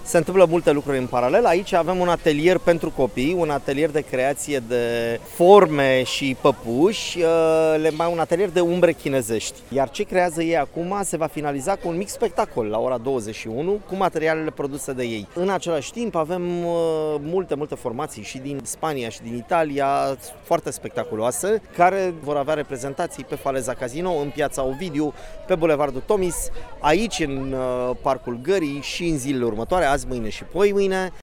Se întâmplă multe lucruri în paralel. Aici avem un atelier pentru copii, un atelier de creație de forme și păpuși, un atelier de umbre chinezești. Iar ce creează ei acum se va finaliza cu un mic spectacol la ora 21 cu materialele produse de ei. În același timp avem multe formații și din Spania și din Italia, foarte spectaculoase, care vor avea reprezentații pe Faleza Casino, în Piața Ovidiu, pe Bulevardul Tomis, aici în Parcul Gării și în zilele următoare, azi, mâine și poi mâine.